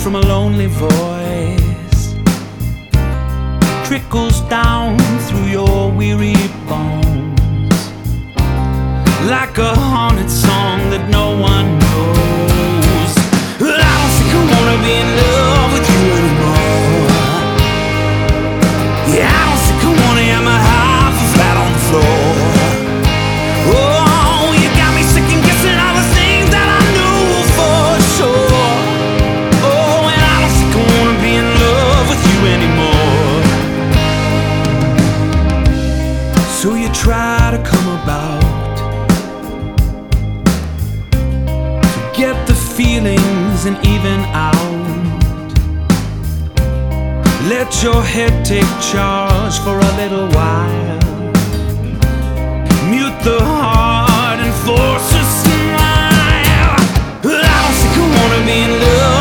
from a lonely voice trickles down through your weary bones, like a haunted song that no one knows. I don't think I wanna be in love with you anymore. Yeah, I don't think I wanna have my half flat on the floor. Oh, you got me second guessing all the things that I knew for sure. Oh, and I don't think I wanna be in love with you anymore. So you try to come about, get the feelings and even out. Let your head take charge for a little while. Mute the heart and force a smile. I don't think I wanna be in love